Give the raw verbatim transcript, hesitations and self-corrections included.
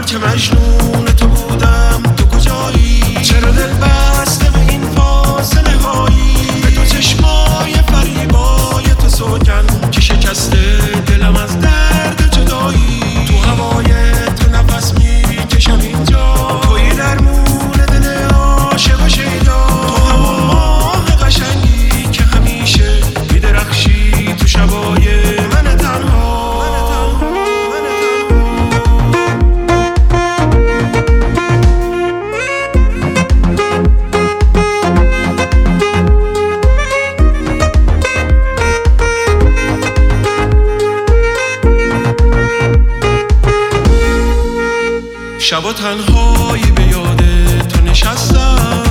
که مجنون تو بودم تو کجایی؟ چرا دل بسته به این فاصله هایی؟ به تو چشمای فریبای تو سوگن که شکسته دلم از درد جدایی. تو هوای تو نفس میکشم اینجا، توی درمون دل عاشق و شیدا. تو همون ماه قشنگی که همیشه میدرخشی تو شبای من تنها. شبا تنهایی به یاد تو نشستم،